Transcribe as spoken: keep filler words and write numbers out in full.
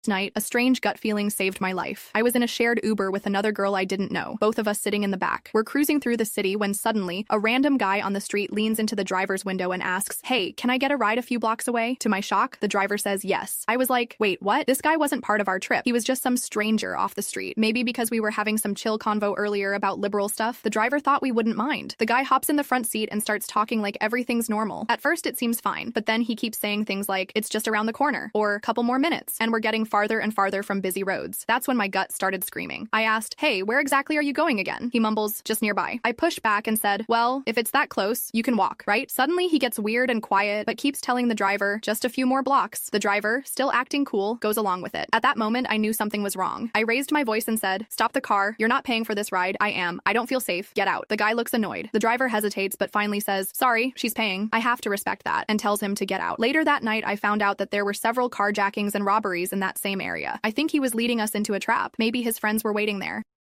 Night, a strange gut feeling saved my life. I was in a shared Uber with another girl I didn't know, both of us sitting in the back. We're cruising through the city when suddenly, a random guy on the street leans into the driver's window and asks, "Hey, can I get a ride a few blocks away?" To my shock, the driver says yes. I was like, wait, what? This guy wasn't part of our trip. He was just some stranger off the street. Maybe because we were having some chill convo earlier about liberal stuff, the driver thought we wouldn't mind. The guy hops in the front seat and starts talking like everything's normal. At first it seems fine, but then he keeps saying things like, "It's just around the corner," or "Couple more minutes," and we're getting farther and farther from from busy roads. That's when my gut started screaming. I asked, "Hey, where exactly are you going again?" He mumbles, "Just nearby." I pushed back and said, "Well, if it's that close, you can walk, right?" Suddenly, he gets weird and quiet, but keeps telling the driver, "Just a few more blocks." The driver, still acting cool, goes along with it. At that moment, I knew something was wrong. I raised my voice and said, "Stop the car. You're not paying for this ride." "I am. I don't feel safe. Get out." The guy looks annoyed. The driver hesitates, but finally says, "Sorry, she's paying." I have to respect that, and tells him to get out. Later that night, I found out that there were several carjackings and robberies in that same area. I think he was leading us into a trap. Maybe his friends were waiting there.